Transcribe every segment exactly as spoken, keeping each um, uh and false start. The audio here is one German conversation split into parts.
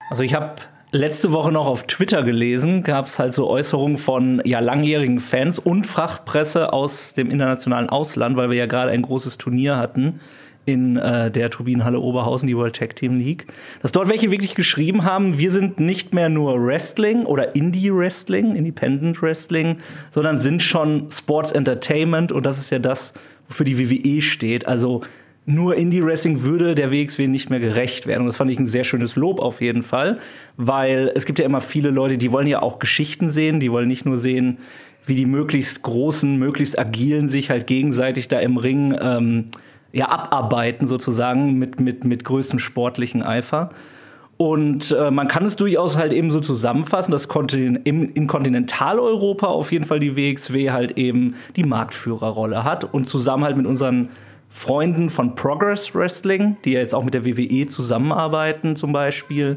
Also ich habe letzte Woche noch auf Twitter gelesen, gab es halt so Äußerungen von ja, langjährigen Fans und Fachpresse aus dem internationalen Ausland, weil wir ja gerade ein großes Turnier hatten in äh, der Turbinenhalle Oberhausen, die World Tag Team League, dass dort welche wirklich geschrieben haben, wir sind nicht mehr nur Wrestling oder Indie-Wrestling, Independent Wrestling, sondern sind schon Sports Entertainment und das ist ja das, wofür die W W E steht. Also nur Indie-Wrestling würde der W X W nicht mehr gerecht werden. Und das fand ich ein sehr schönes Lob auf jeden Fall, weil es gibt ja immer viele Leute, die wollen ja auch Geschichten sehen, die wollen nicht nur sehen, wie die möglichst großen, möglichst agilen sich halt gegenseitig da im Ring ähm, ja, abarbeiten sozusagen mit, mit, mit größtem sportlichen Eifer. Und äh, man kann es durchaus halt eben so zusammenfassen, dass Kontin- im, in Kontinentaleuropa auf jeden Fall die W X W halt eben die Marktführerrolle hat und zusammen halt mit unseren Freunden von Progress Wrestling, die ja jetzt auch mit der W W E zusammenarbeiten zum Beispiel,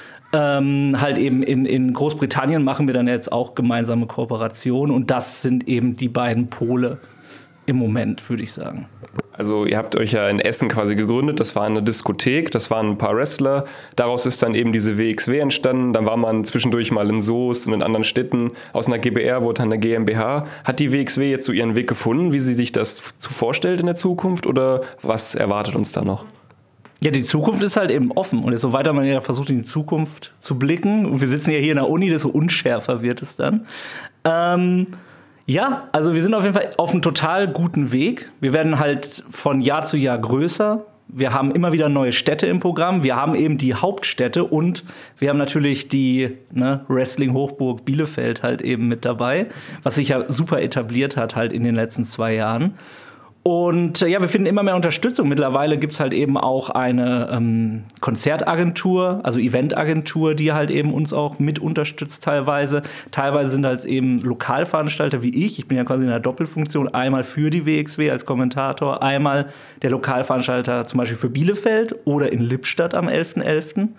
ähm, halt eben in, in Großbritannien machen wir dann jetzt auch gemeinsame Kooperationen und das sind eben die beiden Pole im Moment, würde ich sagen. Also ihr habt euch ja in Essen quasi gegründet, das war eine Diskothek, das waren ein paar Wrestler, daraus ist dann eben diese W X W entstanden, dann war man zwischendurch mal in Soest und in anderen Städten, aus einer G b R wurde dann eine G m b H. Hat die W X W jetzt so ihren Weg gefunden, wie sie sich das zu vorstellt in der Zukunft oder was erwartet uns da noch? Ja, die Zukunft ist halt eben offen und desto weiter man ja versucht, in die Zukunft zu blicken, und wir sitzen ja hier in der Uni, desto unschärfer wird es dann, ähm, ja, also wir sind auf jeden Fall auf einem total guten Weg. Wir werden halt von Jahr zu Jahr größer. Wir haben immer wieder neue Städte im Programm. Wir haben eben die Hauptstädte und wir haben natürlich die ne, Wrestling-Hochburg Bielefeld halt eben mit dabei, was sich ja super etabliert hat halt in den letzten zwei Jahren. Und äh, ja, wir finden immer mehr Unterstützung. Mittlerweile gibt's halt eben auch eine ähm, Konzertagentur, also Eventagentur, die halt eben uns auch mit unterstützt teilweise. Teilweise sind halt eben Lokalveranstalter wie ich. Ich bin ja quasi in einer Doppelfunktion. Einmal für die W X W als Kommentator, einmal der Lokalveranstalter zum Beispiel für Bielefeld oder in Lippstadt am elften elften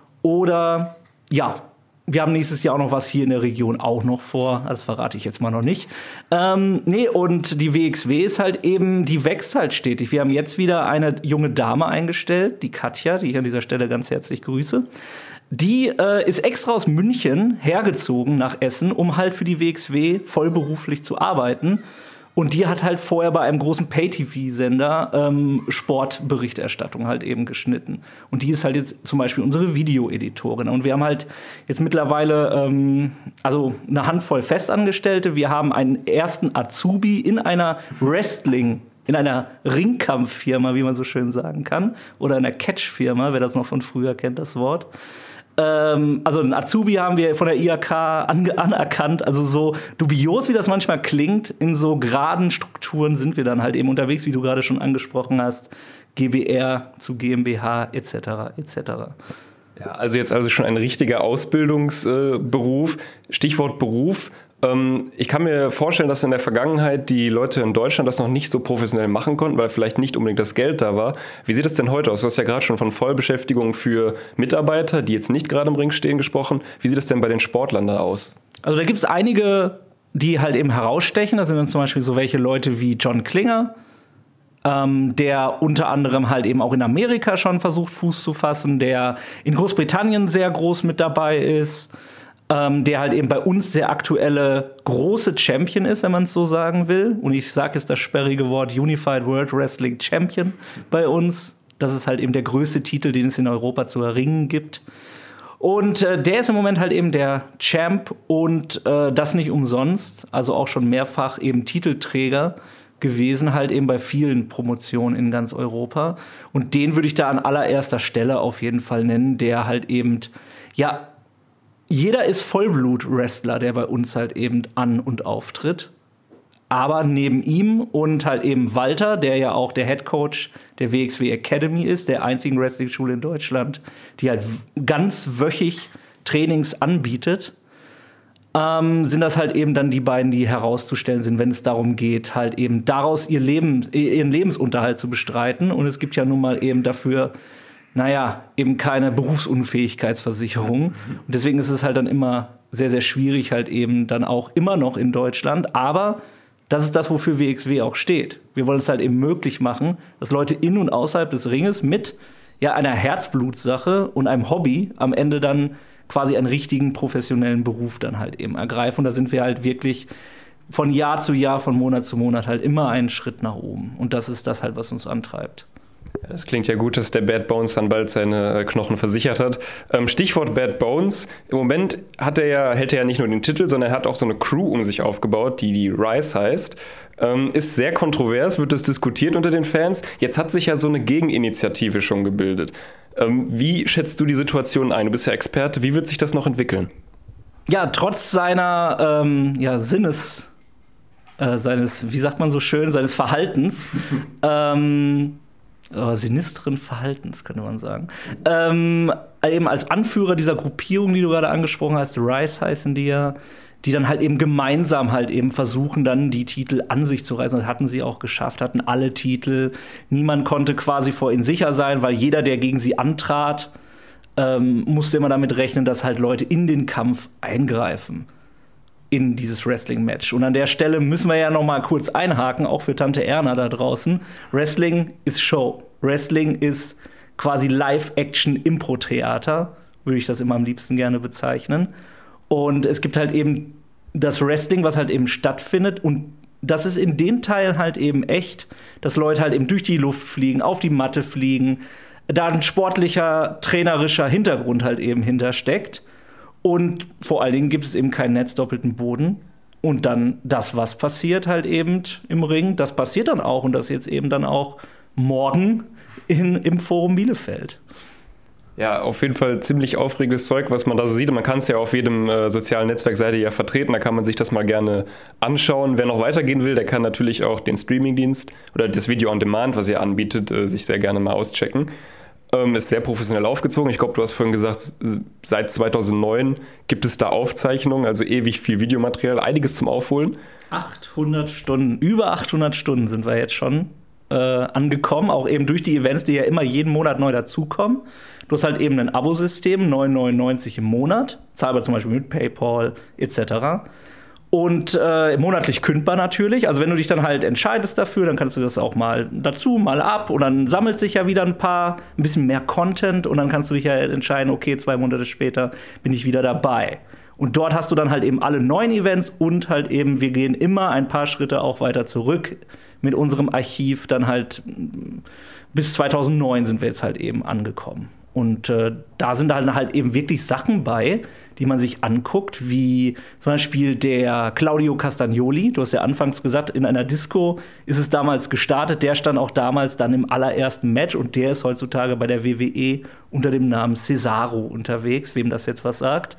Oder ja, wir haben nächstes Jahr auch noch was hier in der Region auch noch vor. Das verrate ich jetzt mal noch nicht. Ähm, nee, und die W X W ist halt eben, die wächst halt stetig. Wir haben jetzt wieder eine junge Dame eingestellt, die Katja, die ich an dieser Stelle ganz herzlich grüße. Die äh, ist extra aus München hergezogen nach Essen, um halt für die W X W vollberuflich zu arbeiten. Und die hat halt vorher bei einem großen Pay-T V-Sender ähm, Sportberichterstattung halt eben geschnitten. Und die ist halt jetzt zum Beispiel unsere Videoeditorin. Und wir haben halt jetzt mittlerweile ähm, also eine Handvoll Festangestellte. Wir haben einen ersten Azubi in einer Wrestling- in einer Ringkampffirma, wie man so schön sagen kann. Oder einer Catch-Firma, wer das noch von früher kennt, das Wort. Ähm, also einen Azubi haben wir von der I A K an- anerkannt. Also so dubios, wie das manchmal klingt, in so geraden Strukturen sind wir dann halt eben unterwegs, wie du gerade schon angesprochen hast. G b R zu G m b H et cetera et cetera. Ja, also jetzt also schon ein richtiger Ausbildungsberuf. Äh, Stichwort Beruf. Ähm, ich kann mir vorstellen, dass in der Vergangenheit die Leute in Deutschland das noch nicht so professionell machen konnten, weil vielleicht nicht unbedingt das Geld da war. Wie sieht es denn heute aus? Du hast ja gerade schon von Vollbeschäftigung für Mitarbeiter, die jetzt nicht gerade im Ring stehen, gesprochen. Wie sieht es denn bei den Sportlern da aus? Also da gibt es einige, die halt eben herausstechen. Da sind dann zum Beispiel so welche Leute wie John Klinger, Ähm, der unter anderem halt eben auch in Amerika schon versucht, Fuß zu fassen, der in Großbritannien sehr groß mit dabei ist, ähm, der halt eben bei uns der aktuelle große Champion ist, wenn man es so sagen will. Und ich sage jetzt das sperrige Wort Unified World Wrestling Champion bei uns. Das ist halt eben der größte Titel, den es in Europa zu erringen gibt. Und äh, der ist im Moment halt eben der Champ und äh, das nicht umsonst, also auch schon mehrfach eben Titelträger gewesen, halt eben bei vielen Promotionen in ganz Europa. Und den würde ich da an allererster Stelle auf jeden Fall nennen, der halt eben, ja, jeder ist Vollblut-Wrestler, der bei uns halt eben an- und auftritt. Aber neben ihm und halt eben Walter, der ja auch der Headcoach der W X W Academy ist, der einzigen Wrestling-Schule in Deutschland, die halt ganz wöchig Trainings anbietet, Ähm, sind das halt eben dann die beiden, die herauszustellen sind, wenn es darum geht, halt eben daraus ihr Leben, ihren Lebensunterhalt zu bestreiten. Und es gibt ja nun mal eben dafür, naja, eben keine Berufsunfähigkeitsversicherung. Und deswegen ist es halt dann immer sehr, sehr schwierig, halt eben dann auch immer noch in Deutschland. Aber das ist das, wofür W X W auch steht. Wir wollen es halt eben möglich machen, dass Leute in und außerhalb des Ringes mit ja, einer Herzblutsache und einem Hobby am Ende dann quasi einen richtigen professionellen Beruf dann halt eben ergreifen. Und da sind wir halt wirklich von Jahr zu Jahr, von Monat zu Monat halt immer einen Schritt nach oben. Und das ist das halt, was uns antreibt. Ja, das klingt ja gut, dass der Bad Bones dann bald seine Knochen versichert hat. Ähm, Stichwort Bad Bones. Im Moment hat er ja, hält er ja nicht nur den Titel, sondern er hat auch so eine Crew um sich aufgebaut, die die Rise heißt. Ähm, ist sehr kontrovers, wird das diskutiert unter den Fans. Jetzt hat sich ja so eine Gegeninitiative schon gebildet. Ähm, wie schätzt du die Situation ein? Du bist ja Experte. Wie wird sich das noch entwickeln? Ja, trotz seiner ähm, ja, Sinnes, äh, seines, wie sagt man so schön, seines Verhaltens, ähm, oh, sinistren Verhaltens, könnte man sagen, ähm, eben als Anführer dieser Gruppierung, die du gerade angesprochen hast, Rise heißen die ja, die dann halt eben gemeinsam halt eben versuchen, dann die Titel an sich zu reißen. Das hatten sie auch geschafft, hatten alle Titel. Niemand konnte quasi vor ihnen sicher sein, weil jeder, der gegen sie antrat, ähm, musste immer damit rechnen, dass halt Leute in den Kampf eingreifen. In dieses Wrestling-Match. Und an der Stelle müssen wir ja noch mal kurz einhaken, auch für Tante Erna da draußen. Wrestling ist Show. Wrestling ist quasi Live-Action-Impro-Theater, würde ich das immer am liebsten gerne bezeichnen. Und es gibt halt eben das Wrestling, was halt eben stattfindet. Und das ist in den Teilen halt eben echt, dass Leute halt eben durch die Luft fliegen, auf die Matte fliegen, da ein sportlicher, trainerischer Hintergrund halt eben hintersteckt. Und vor allen Dingen gibt es eben keinen netzdoppelten Boden. Und dann das, was passiert halt eben im Ring, das passiert dann auch. Und das jetzt eben dann auch morgen in, im Forum Bielefeld. Ja, auf jeden Fall ziemlich aufregendes Zeug, was man da so sieht. Man kann es ja auf jedem äh, sozialen Netzwerk seid ihr ja vertreten, da kann man sich das mal gerne anschauen. Wer noch weitergehen will, der kann natürlich auch den Streamingdienst oder das Video on Demand, was ihr anbietet, äh, sich sehr gerne mal auschecken. Ähm, ist sehr professionell aufgezogen. Ich glaube, du hast vorhin gesagt, seit zweitausendneun gibt es da Aufzeichnungen, also ewig viel Videomaterial, einiges zum Aufholen. achthundert Stunden, über achthundert Stunden sind wir jetzt schon äh, angekommen, auch eben durch die Events, die ja immer jeden Monat neu dazukommen. Du hast halt eben ein Abosystem, neun neunundneunzig im Monat, zahlbar zum Beispiel mit PayPal et cetera. Und äh, monatlich kündbar natürlich. Also wenn du dich dann halt entscheidest dafür, dann kannst du das auch mal dazu, mal ab. Und dann sammelt sich ja wieder ein paar, ein bisschen mehr Content. Und dann kannst du dich ja entscheiden, okay, zwei Monate später bin ich wieder dabei. Und dort hast du dann halt eben alle neuen Events und halt eben, wir gehen immer ein paar Schritte auch weiter zurück mit unserem Archiv. Dann halt bis zweitausendneun sind wir jetzt halt eben angekommen. Und äh, da sind halt, halt eben wirklich Sachen bei, die man sich anguckt, wie zum Beispiel der Claudio Castagnoli. Du hast ja anfangs gesagt, in einer Disco ist es damals gestartet. Der stand auch damals dann im allerersten Match und der ist heutzutage bei der W W E unter dem Namen Cesaro unterwegs, wem das jetzt was sagt.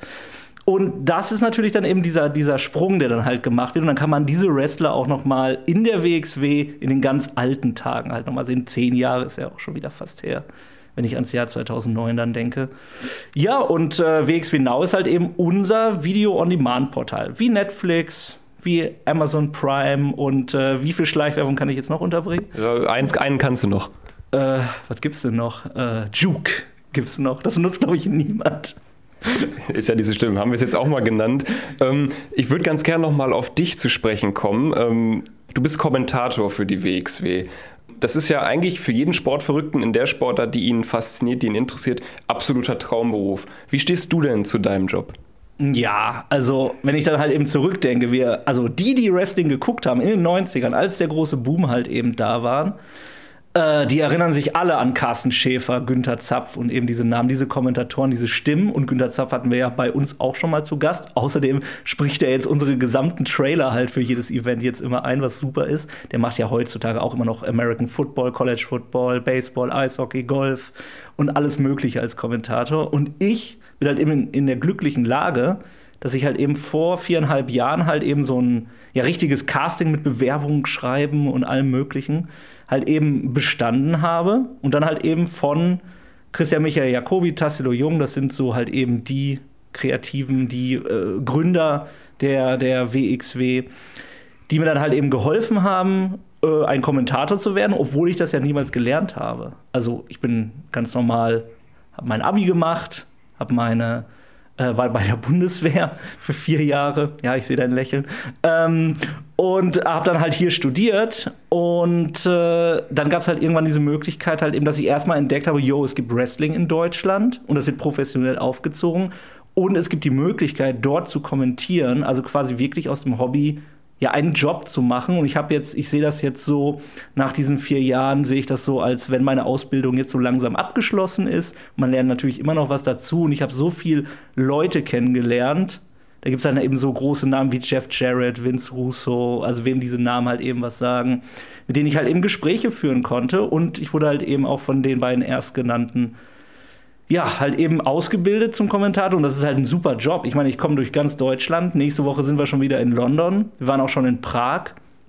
Und das ist natürlich dann eben dieser, dieser Sprung, der dann halt gemacht wird. Und dann kann man diese Wrestler auch noch mal in der W X W in den ganz alten Tagen halt noch mal sehen. Zehn Jahre ist ja auch schon wieder fast her, wenn ich ans Jahr zweitausendneun dann denke. Ja, und äh, W X W Now ist halt eben unser Video-on-Demand-Portal. Wie Netflix, wie Amazon Prime und äh, wie viel Schleichwerbung kann ich jetzt noch unterbringen? Ja, eins, einen kannst du noch. Äh, was gibt's denn noch? Äh, Juke gibt's noch. Das nutzt, glaube ich, niemand. Ist ja diese Stimme, haben wir es jetzt auch mal genannt. Ähm, ich würde ganz gerne noch mal auf dich zu sprechen kommen. Ähm, du bist Kommentator für die W X W. Das ist ja eigentlich für jeden Sportverrückten in der Sportart, die ihn fasziniert, die ihn interessiert, absoluter Traumberuf. Wie stehst du denn zu deinem Job? Ja, also wenn ich dann halt eben zurückdenke, wir, also die, die Wrestling geguckt haben in den neunzigern, als der große Boom halt eben da war, äh, die erinnern sich alle an Carsten Schäfer, Günther Zapf und eben diese Namen, diese Kommentatoren, diese Stimmen. Und Günther Zapf hatten wir ja bei uns auch schon mal zu Gast. Außerdem spricht er jetzt unsere gesamten Trailer halt für jedes Event jetzt immer ein, was super ist. Der macht ja heutzutage auch immer noch American Football, College Football, Baseball, Eishockey, Golf und alles Mögliche als Kommentator. Und ich bin halt eben in, in der glücklichen Lage, dass ich halt eben vor viereinhalb Jahren halt eben so ein ja, richtiges Casting mit Bewerbungen schreiben und allem Möglichen halt eben bestanden habe. Und dann halt eben von Christian Michael Jacobi, Tassilo Jung, das sind so halt eben die Kreativen, die äh, Gründer der, der W X W, die mir dann halt eben geholfen haben, äh, ein Kommentator zu werden, obwohl ich das ja niemals gelernt habe. Also ich bin ganz normal, habe mein Abi gemacht, habe meine äh, war bei der Bundeswehr für vier Jahre. Ja, ich sehe dein Lächeln. Ähm, und habe dann halt hier studiert. Und äh, dann gab es halt irgendwann diese Möglichkeit, halt eben, dass ich erstmal entdeckt habe, yo, es gibt Wrestling in Deutschland und das wird professionell aufgezogen. Und es gibt die Möglichkeit, dort zu kommentieren, also quasi wirklich aus dem Hobby ja einen Job zu machen. Und ich habe jetzt, ich sehe das jetzt so, nach diesen vier Jahren sehe ich das so, als wenn meine Ausbildung jetzt so langsam abgeschlossen ist. Man lernt natürlich immer noch was dazu und ich habe so viel Leute kennengelernt. Da gibt es dann eben so große Namen wie Jeff Jarrett, Vince Russo, also wem diese Namen halt eben was sagen, mit denen ich halt eben Gespräche führen konnte. Und ich wurde halt eben auch von den beiden Erstgenannten ja, halt eben ausgebildet zum Kommentator und das ist halt ein super Job. Ich meine, ich komme durch ganz Deutschland. Nächste Woche sind wir schon wieder in London. Wir waren auch schon in Prag.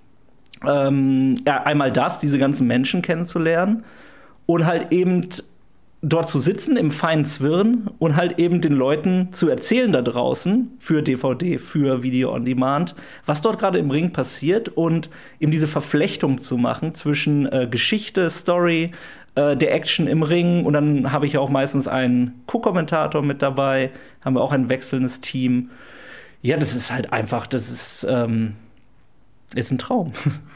Ähm, ja, einmal das, diese ganzen Menschen kennenzulernen und halt eben dort zu sitzen im feinen Zwirn und halt eben den Leuten zu erzählen da draußen für D V D, für Video on Demand, was dort gerade im Ring passiert und eben diese Verflechtung zu machen zwischen äh, Geschichte, Story, der Action im Ring und dann habe ich auch meistens einen Co-Kommentator mit dabei, haben wir auch ein wechselndes Team. Ja, das ist halt einfach, das ist, ähm, ist ein Traum.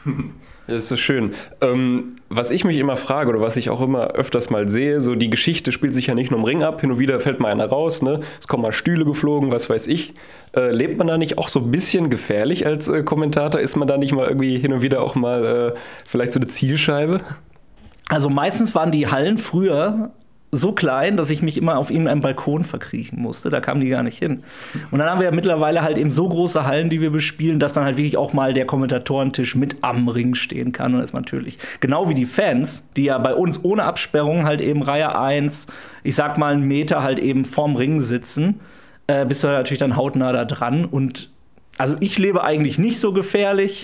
Das ist so schön. Ähm, was ich mich immer frage oder was ich auch immer öfters mal sehe, so die Geschichte spielt sich ja nicht nur im Ring ab, hin und wieder fällt mal einer raus, ne? Es kommen mal Stühle geflogen, was weiß ich. Äh, lebt man da nicht auch so ein bisschen gefährlich als äh, Kommentator? Ist man da nicht mal irgendwie hin und wieder auch mal äh, vielleicht so eine Zielscheibe? Also meistens waren die Hallen früher so klein, dass ich mich immer auf irgendeinem Balkon verkriechen musste. Da kamen die gar nicht hin. Und dann haben wir ja mittlerweile halt eben so große Hallen, die wir bespielen, dass dann halt wirklich auch mal der Kommentatorentisch mit am Ring stehen kann. Und das ist natürlich genau wie die Fans, die ja bei uns ohne Absperrung halt eben Reihe eins, ich sag mal einen Meter halt eben vorm Ring sitzen, äh, bist du natürlich dann hautnah da dran. Und also ich lebe eigentlich nicht so gefährlich.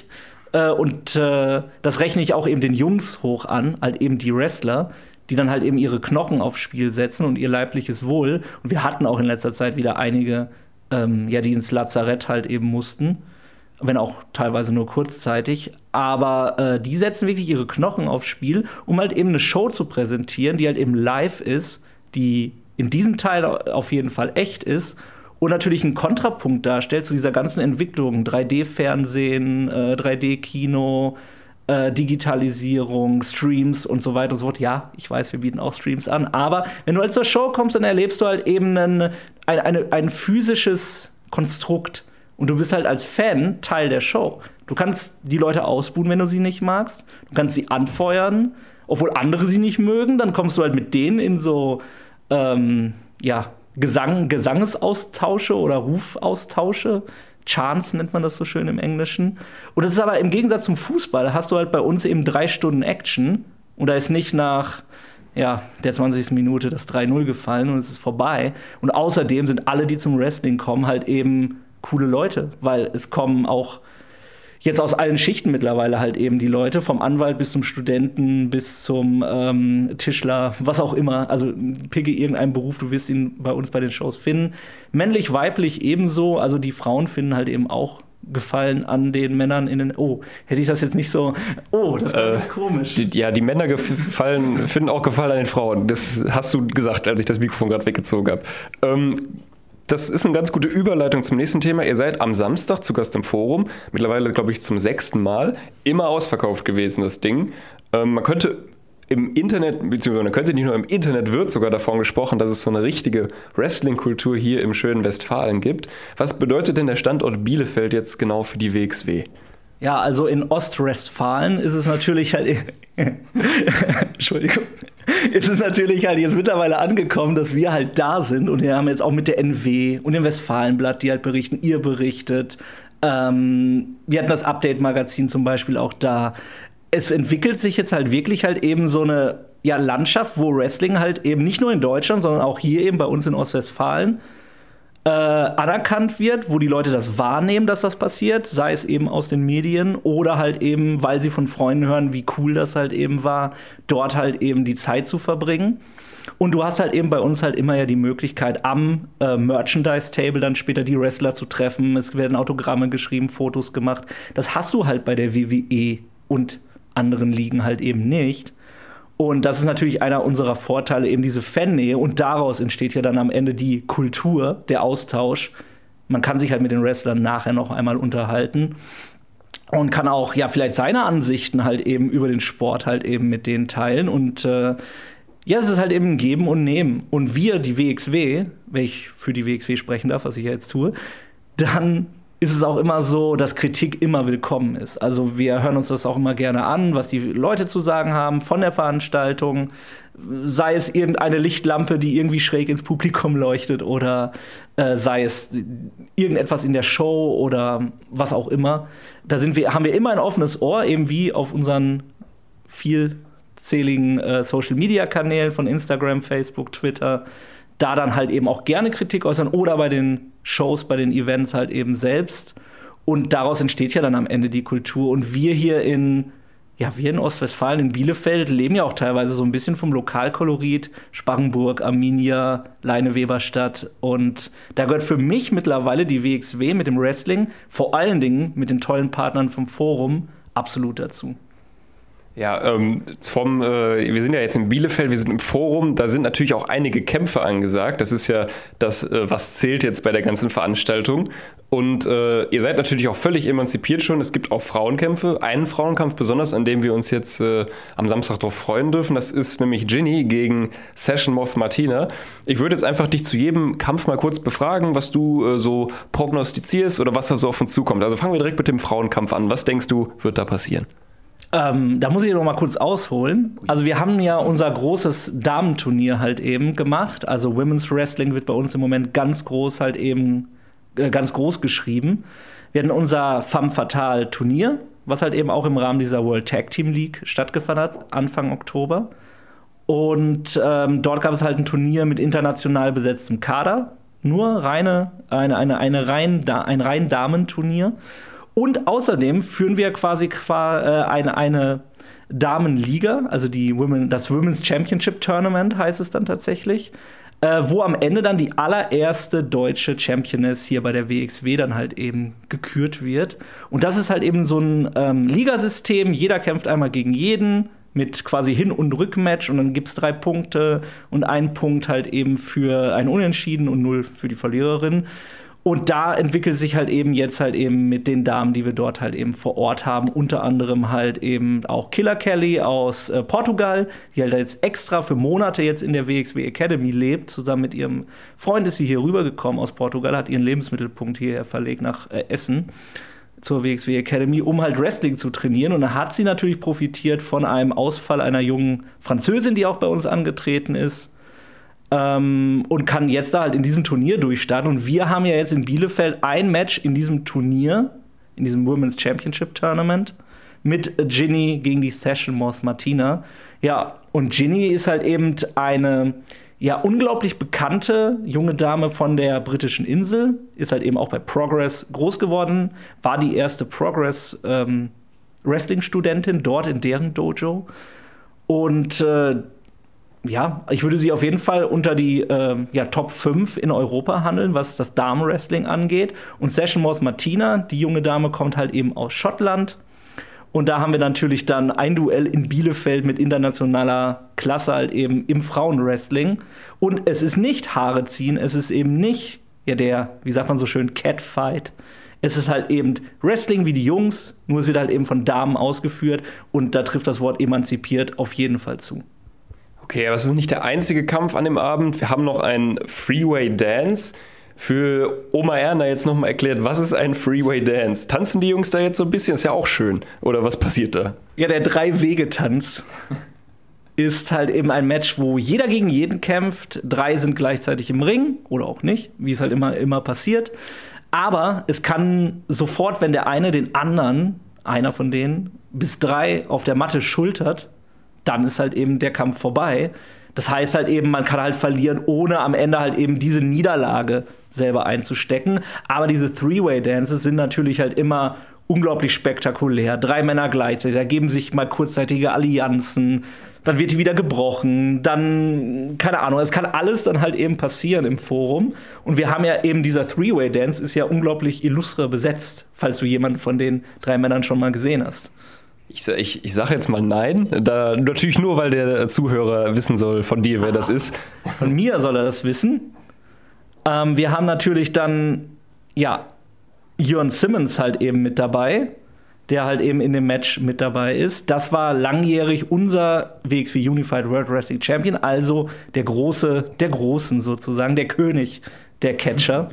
Und äh, das rechne ich auch eben den Jungs hoch an, halt eben die Wrestler, die dann halt eben ihre Knochen aufs Spiel setzen und ihr leibliches Wohl. Und wir hatten auch in letzter Zeit wieder einige, ähm, ja, die ins Lazarett halt eben mussten, wenn auch teilweise nur kurzzeitig. Aber äh, die setzen wirklich ihre Knochen aufs Spiel, um halt eben eine Show zu präsentieren, die halt eben live ist, die in diesem Teil auf jeden Fall echt ist. Und natürlich einen Kontrapunkt darstellt zu dieser ganzen Entwicklung. drei D-Fernsehen, äh, drei D-Kino, äh, Digitalisierung, Streams und so weiter und so fort. Ja, ich weiß, wir bieten auch Streams an. Aber wenn du halt zur Show kommst, dann erlebst du halt eben ein, ein, eine, ein physisches Konstrukt. Und du bist halt als Fan Teil der Show. Du kannst die Leute ausbuhen, wenn du sie nicht magst. Du kannst sie anfeuern, obwohl andere sie nicht mögen. Dann kommst du halt mit denen in so, ähm, ja, Gesang, Gesangesaustausche oder Rufaustausche. Chants nennt man das so schön im Englischen. Und das ist aber im Gegensatz zum Fußball, da hast du halt bei uns eben drei Stunden Action und da ist nicht nach ja, der zwanzigsten Minute das drei null gefallen und es ist vorbei. Und außerdem sind alle, die zum Wrestling kommen, halt eben coole Leute, weil es kommen auch jetzt aus allen Schichten mittlerweile halt eben die Leute, vom Anwalt bis zum Studenten, bis zum ähm, Tischler, was auch immer. Also picke irgendeinen Beruf, du wirst ihn bei uns bei den Shows finden. Männlich, weiblich ebenso. Also die Frauen finden halt eben auch Gefallen an den Männern in den. Oh, hätte ich das jetzt nicht so. Oh, das war äh, ganz komisch. Die, ja, die Männer gefallen, finden auch Gefallen an den Frauen. Das hast du gesagt, als ich das Mikrofon gerade weggezogen habe. Ähm, Das ist eine ganz gute Überleitung zum nächsten Thema. Ihr seid am Samstag zu Gast im Forum. Mittlerweile, glaube ich, zum sechsten Mal. Immer ausverkauft gewesen, das Ding. Ähm, man könnte im Internet, beziehungsweise man könnte nicht nur im Internet, wird sogar davon gesprochen, dass es so eine richtige Wrestling-Kultur hier im schönen Westfalen gibt. Was bedeutet denn der Standort Bielefeld jetzt genau für die W X W? Ja, also in Ostwestfalen ist es natürlich halt. Entschuldigung. Ist es natürlich halt jetzt mittlerweile angekommen, dass wir halt da sind. Und wir haben jetzt auch mit der N W und dem Westfalenblatt, die halt berichten, ihr berichtet. Ähm, wir hatten das Update-Magazin zum Beispiel auch da. Es entwickelt sich jetzt halt wirklich halt eben so eine ja, Landschaft, wo Wrestling halt eben nicht nur in Deutschland, sondern auch hier eben bei uns in Ostwestfalen Äh, anerkannt wird, wo die Leute das wahrnehmen, dass das passiert, sei es eben aus den Medien oder halt eben, weil sie von Freunden hören, wie cool das halt eben war, dort halt eben die Zeit zu verbringen. Und du hast halt eben bei uns halt immer ja die Möglichkeit, am äh, Merchandise-Table dann später die Wrestler zu treffen. Es werden Autogramme geschrieben, Fotos gemacht. Das hast du halt bei der W W E und anderen Ligen halt eben nicht. Und das ist natürlich einer unserer Vorteile, eben diese Fannähe. Und daraus entsteht ja dann am Ende die Kultur, der Austausch. Man kann sich halt mit den Wrestlern nachher noch einmal unterhalten und kann auch ja vielleicht seine Ansichten halt eben über den Sport halt eben mit denen teilen. Und äh, ja, es ist halt eben ein Geben und Nehmen. Und wir, die W X W, wenn ich für die W X W sprechen darf, was ich ja jetzt tue, dann ist es auch immer so, dass Kritik immer willkommen ist. Also wir hören uns das auch immer gerne an, was die Leute zu sagen haben von der Veranstaltung. Sei es irgendeine Lichtlampe, die irgendwie schräg ins Publikum leuchtet oder äh, sei es irgendetwas in der Show oder was auch immer. Da sind wir, haben wir immer ein offenes Ohr, eben wie auf unseren vielzähligen äh, Social-Media-Kanälen von Instagram, Facebook, Twitter. Da dann halt eben auch gerne Kritik äußern oder bei den Shows, bei den Events halt eben selbst. Und daraus entsteht ja dann am Ende die Kultur. Und wir hier in, ja, wir in Ostwestfalen, in Bielefeld, leben ja auch teilweise so ein bisschen vom Lokalkolorit. Sparrenburg, Arminia, Leine-Weberstadt. Und da gehört für mich mittlerweile die W X W mit dem Wrestling, vor allen Dingen mit den tollen Partnern vom Forum, absolut dazu. Ja, ähm, vom, äh, wir sind ja jetzt in Bielefeld, wir sind im Forum, da sind natürlich auch einige Kämpfe angesagt. Das ist ja das, äh, was zählt jetzt bei der ganzen Veranstaltung. Und äh, ihr seid natürlich auch völlig emanzipiert schon. Es gibt auch Frauenkämpfe. Einen Frauenkampf besonders, an dem wir uns jetzt äh, am Samstag drauf freuen dürfen. Das ist nämlich Ginny gegen Session Moth Martina. Ich würde jetzt einfach dich zu jedem Kampf mal kurz befragen, was du äh, so prognostizierst oder was da so auf uns zukommt. Also fangen wir direkt mit dem Frauenkampf an. Was denkst du, wird da passieren? Ähm, da muss ich noch mal kurz ausholen. Also wir haben ja unser großes Damenturnier halt eben gemacht. Also Women's Wrestling wird bei uns im Moment ganz groß halt eben äh, ganz groß geschrieben. Wir hatten unser Femme Fatale Turnier, was halt eben auch im Rahmen dieser World Tag Team League stattgefunden hat, Anfang Oktober. Und ähm, dort gab es halt ein Turnier mit international besetztem Kader. Nur reine, eine, eine, eine rein, ein rein Damenturnier. Und außerdem führen wir quasi eine, eine Damenliga, also die Women, das Women's Championship Tournament heißt es dann tatsächlich, äh, wo am Ende dann die allererste deutsche Championess hier bei der W X W dann halt eben gekürt wird. Und das ist halt eben so ein ähm, Ligasystem, jeder kämpft einmal gegen jeden mit quasi Hin- und Rückmatch und dann gibt's drei Punkte und einen Punkt halt eben für ein Unentschieden und null für die Verliererin. Und da entwickelt sich halt eben jetzt halt eben mit den Damen, die wir dort halt eben vor Ort haben, unter anderem halt eben auch Killer Kelly aus äh, Portugal, die halt jetzt extra für Monate jetzt in der W X W Academy lebt. Zusammen mit ihrem Freund ist sie hier rübergekommen aus Portugal, hat ihren Lebensmittelpunkt hierher verlegt nach äh, Essen zur W X W Academy, um halt Wrestling zu trainieren. Und da hat sie natürlich profitiert von einem Ausfall einer jungen Französin, die auch bei uns angetreten ist. Ähm, und kann jetzt da halt in diesem Turnier durchstarten. Und wir haben ja jetzt in Bielefeld ein Match in diesem Turnier, in diesem Women's Championship Tournament, mit Ginny gegen die Session Moth Martina. Ja, und Ginny ist halt eben eine ja, unglaublich bekannte junge Dame von der britischen Insel, ist halt eben auch bei Progress groß geworden, war die erste Progress ähm, Wrestling-Studentin dort in deren Dojo. Und äh, ja, ich würde sie auf jeden Fall unter die äh, ja, Top fünf in Europa handeln, was das Damen-Wrestling angeht. Und Session Moth Martina, die junge Dame, kommt halt eben aus Schottland. Und da haben wir natürlich dann ein Duell in Bielefeld mit internationaler Klasse halt eben im Frauenwrestling. Und es ist nicht Haare ziehen, es ist eben nicht ja der, wie sagt man so schön, Catfight. Es ist halt eben Wrestling wie die Jungs, nur es wird halt eben von Damen ausgeführt. Und da trifft das Wort emanzipiert auf jeden Fall zu. Okay, aber es ist nicht der einzige Kampf an dem Abend. Wir haben noch einen Freeway Dance. Für Oma Erna jetzt nochmal erklärt, was ist ein Freeway Dance? Tanzen die Jungs da jetzt so ein bisschen? Ist ja auch schön. Oder was passiert da? Ja, der Drei-Wege-Tanz ist halt eben ein Match, wo jeder gegen jeden kämpft. Drei sind gleichzeitig im Ring oder auch nicht, wie es halt immer, immer passiert. Aber es kann sofort, wenn der eine den anderen, einer von denen, bis drei auf der Matte schultert, dann ist halt eben der Kampf vorbei. Das heißt halt eben, man kann halt verlieren, ohne am Ende halt eben diese Niederlage selber einzustecken. Aber diese Three-Way-Dances sind natürlich halt immer unglaublich spektakulär. Drei Männer gleichzeitig, da geben sich mal kurzzeitige Allianzen, dann wird die wieder gebrochen, dann, keine Ahnung, es kann alles dann halt eben passieren im Forum. Und wir haben ja eben, dieser Three-Way-Dance ist ja unglaublich illustre besetzt, falls du jemanden von den drei Männern schon mal gesehen hast. Ich, ich, ich sage jetzt mal nein. Da, natürlich nur, weil der Zuhörer wissen soll von dir, wer das ist. Von mir soll er das wissen. Ähm, wir haben natürlich dann, ja, Jörn Simmons halt eben mit dabei, der halt eben in dem Match mit dabei ist. Das war langjährig unser W X W Unified World Wrestling Champion, also der Große der Großen sozusagen, der König der Catcher.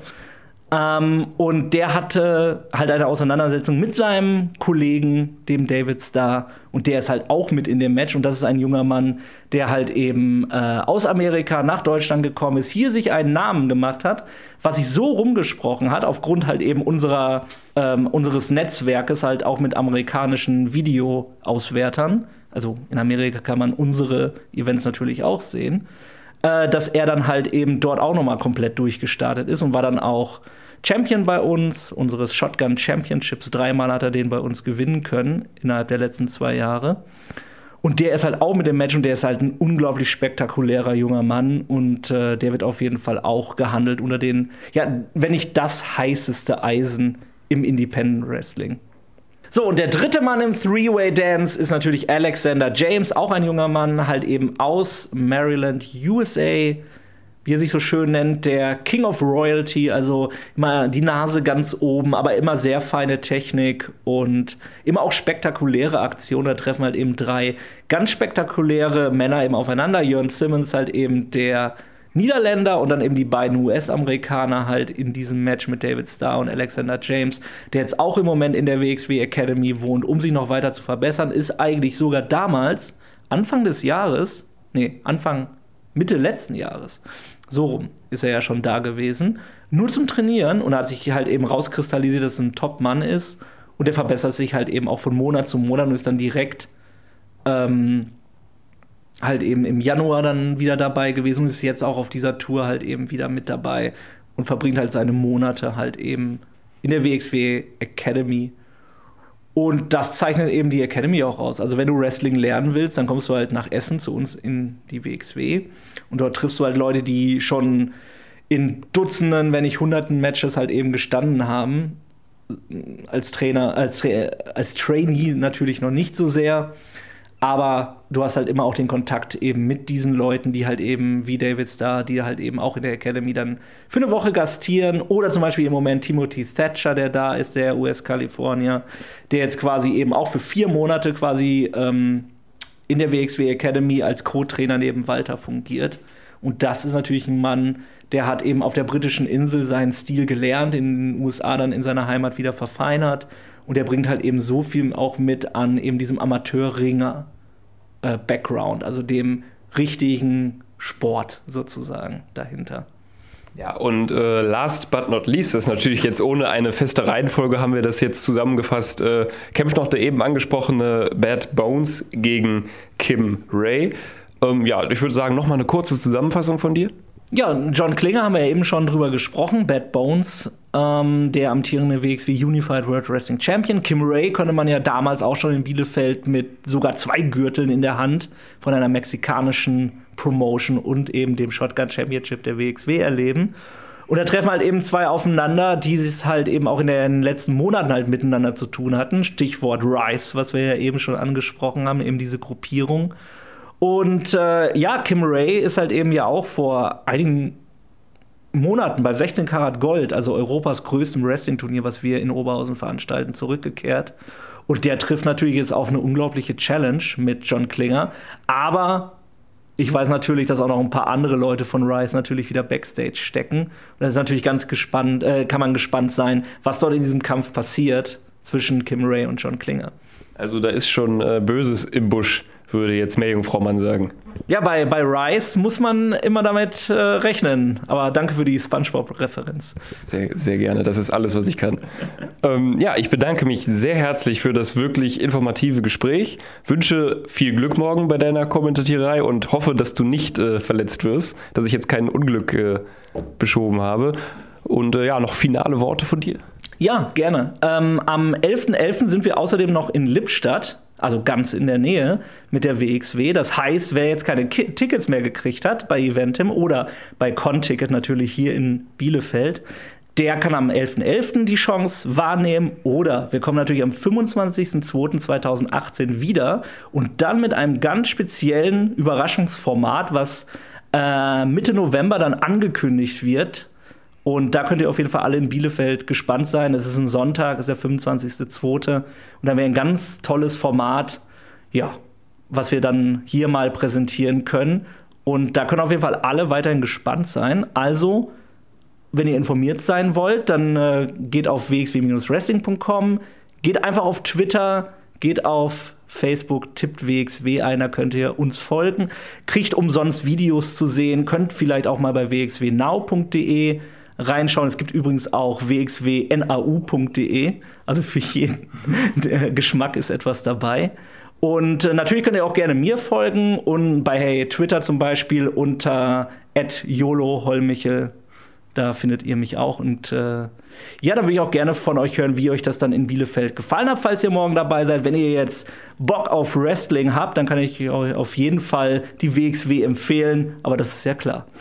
Ähm, und der hatte halt eine Auseinandersetzung mit seinem Kollegen, dem David Starr. Und der ist halt auch mit in dem Match. Und das ist ein junger Mann, der halt eben äh, aus Amerika nach Deutschland gekommen ist, hier sich einen Namen gemacht hat, was sich so rumgesprochen hat, aufgrund halt eben unserer, ähm, unseres Netzwerkes halt auch mit amerikanischen Videoauswertern. Also in Amerika kann man unsere Events natürlich auch sehen. Äh, dass er dann halt eben dort auch noch mal komplett durchgestartet ist und war dann auch Champion bei uns, unseres Shotgun Championships. Dreimal hat er den bei uns gewinnen können innerhalb der letzten zwei Jahre. Und der ist halt auch mit dem Match und der ist halt ein unglaublich spektakulärer junger Mann. Und äh, der wird auf jeden Fall auch gehandelt unter den, ja, wenn nicht das heißeste Eisen im Independent Wrestling. So, und der dritte Mann im Three-Way-Dance ist natürlich Alexander James, auch ein junger Mann, halt eben aus Maryland, U S A, wie er sich so schön nennt, der King of Royalty, also immer die Nase ganz oben, aber immer sehr feine Technik und immer auch spektakuläre Aktionen. Da treffen halt eben drei ganz spektakuläre Männer eben aufeinander. Jörn Simmons halt eben der Niederländer und dann eben die beiden U S-Amerikaner halt in diesem Match mit David Starr und Alexander James, der jetzt auch im Moment in der W X W Academy wohnt, um sich noch weiter zu verbessern, ist eigentlich sogar damals, Anfang des Jahres, nee, Anfang, Mitte letzten Jahres, so rum ist er ja schon da gewesen, nur zum Trainieren und hat sich halt eben rauskristallisiert, dass es ein Top-Mann ist und der verbessert sich halt eben auch von Monat zu Monat und ist dann direkt ähm, halt eben im Januar dann wieder dabei gewesen und ist jetzt auch auf dieser Tour halt eben wieder mit dabei und verbringt halt seine Monate halt eben in der W X W Academy. Und das zeichnet eben die Academy auch aus. Also wenn du Wrestling lernen willst, dann kommst du halt nach Essen zu uns in die W X W und dort triffst du halt Leute, die schon in Dutzenden, wenn nicht Hunderten Matches halt eben gestanden haben. Als Trainer, als, Tra- als Trainee natürlich noch nicht so sehr. Aber du hast halt immer auch den Kontakt eben mit diesen Leuten, die halt eben wie David Starr, die halt eben auch in der Academy dann für eine Woche gastieren. Oder zum Beispiel im Moment Timothy Thatcher, der da ist, der U S-Kalifornier, der jetzt quasi eben auch für vier Monate quasi ähm, in der W X W Academy als Co-Trainer neben Walter fungiert. Und das ist natürlich ein Mann, der hat eben auf der britischen Insel seinen Stil gelernt, in den U S A dann in seiner Heimat wieder verfeinert. Und der bringt halt eben so viel auch mit an eben diesem Amateurringer Background, also dem richtigen Sport sozusagen dahinter. Ja, und äh, last but not least, das ist natürlich jetzt ohne eine feste Reihenfolge, haben wir das jetzt zusammengefasst, äh, kämpft noch der eben angesprochene Bad Bones gegen Kim Ray. Ähm, ja, ich würde sagen, nochmal eine kurze Zusammenfassung von dir. Ja, John Klinger haben wir ja eben schon drüber gesprochen, Bad Bones, ähm, der amtierende W X W Unified World Wrestling Champion. Kim Ray konnte man ja damals auch schon in Bielefeld mit sogar zwei Gürteln in der Hand von einer mexikanischen Promotion und eben dem Shotgun Championship der W X W erleben. Und da treffen halt eben zwei aufeinander, die es halt eben auch in den letzten Monaten halt miteinander zu tun hatten. Stichwort Rise, was wir ja eben schon angesprochen haben, eben diese Gruppierung. Und äh, ja, Kim Ray ist halt eben ja auch vor einigen Monaten beim sechzehn Karat Gold, also Europas größtem Wrestling-Turnier, was wir in Oberhausen veranstalten, zurückgekehrt. Und der trifft natürlich jetzt auf eine unglaubliche Challenge mit John Klinger. Aber ich weiß natürlich, dass auch noch ein paar andere Leute von Rise natürlich wieder Backstage stecken. Und das ist natürlich ganz gespannt, äh, kann man gespannt sein, was dort in diesem Kampf passiert zwischen Kim Ray und John Klinger. Also da ist schon äh, Böses im Busch, würde jetzt Meerjungfrau Mann sagen. Ja, bei, bei Rise muss man immer damit äh, rechnen. Aber danke für die SpongeBob-Referenz. Sehr, sehr gerne, das ist alles, was ich kann. ähm, ja, ich bedanke mich sehr herzlich für das wirklich informative Gespräch. Wünsche viel Glück morgen bei deiner Kommentatierei und hoffe, dass du nicht äh, verletzt wirst, dass ich jetzt kein Unglück äh, beschoben habe. Und äh, ja, noch finale Worte von dir. Ja, gerne. Ähm, am elften elften sind wir außerdem noch in Lippstadt, also ganz in der Nähe mit der W X W. Das heißt, wer jetzt keine Ki- Tickets mehr gekriegt hat bei Eventim oder bei Con-Ticket natürlich hier in Bielefeld, der kann am elften elften die Chance wahrnehmen. Oder wir kommen natürlich am fünfundzwanzigsten zweiten zweitausendachtzehn wieder und dann mit einem ganz speziellen Überraschungsformat, was äh, Mitte November dann angekündigt wird. Und da könnt ihr auf jeden Fall alle in Bielefeld gespannt sein. Es ist ein Sonntag, es ist der fünfundzwanzigste zweite Und dann wäre ein ganz tolles Format, ja, was wir dann hier mal präsentieren können. Und da können auf jeden Fall alle weiterhin gespannt sein. Also, wenn ihr informiert sein wollt, dann äh, geht auf w x w wrestling punkt com, geht einfach auf Twitter, geht auf Facebook, tippt W X W ein, da könnt ihr uns folgen, kriegt umsonst Videos zu sehen, könnt vielleicht auch mal bei w x w now punkt de reinschauen. Es gibt übrigens auch w x w now punkt de, also für jeden der Geschmack ist etwas dabei. Und äh, natürlich könnt ihr auch gerne mir folgen und bei hey, Twitter zum Beispiel unter at yoloholmichel. Da findet ihr mich auch. Und äh, ja, da würde ich auch gerne von euch hören, wie euch das dann in Bielefeld gefallen hat, falls ihr morgen dabei seid. Wenn ihr jetzt Bock auf Wrestling habt, dann kann ich euch auf jeden Fall die W X W empfehlen. Aber das ist ja klar.